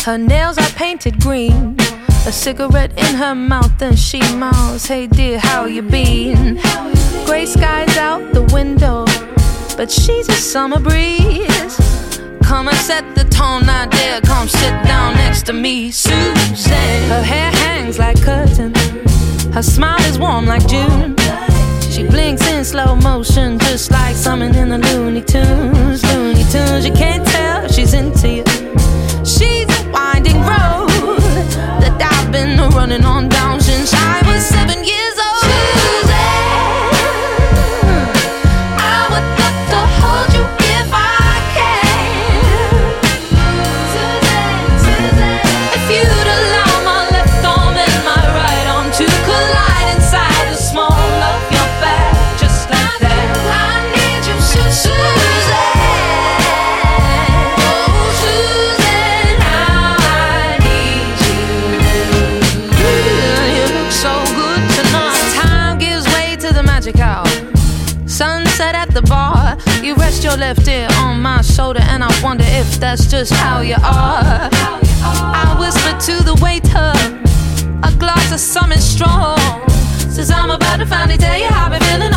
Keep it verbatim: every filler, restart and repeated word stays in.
Her nails are painted green, a cigarette in her mouth, and she mouths, hey dear, how you been? Gray skies out the window, but she's a summer breeze. Come and set the tone, now dear, come sit down next to me, Susan. Her hair hangs like curtains, her smile is warm like June. She blinks in slow motion, just like something in the Looney Tunes, Looney Tunes. You can't tell she's into you. She's a winding road that I've been running on down since I was seven years old. Sunset at the bar, you rest your left ear on my shoulder, and I wonder if that's just how you are. I whisper to the waiter, a glass of something strong, says I'm about to finally tell you how I've been feeling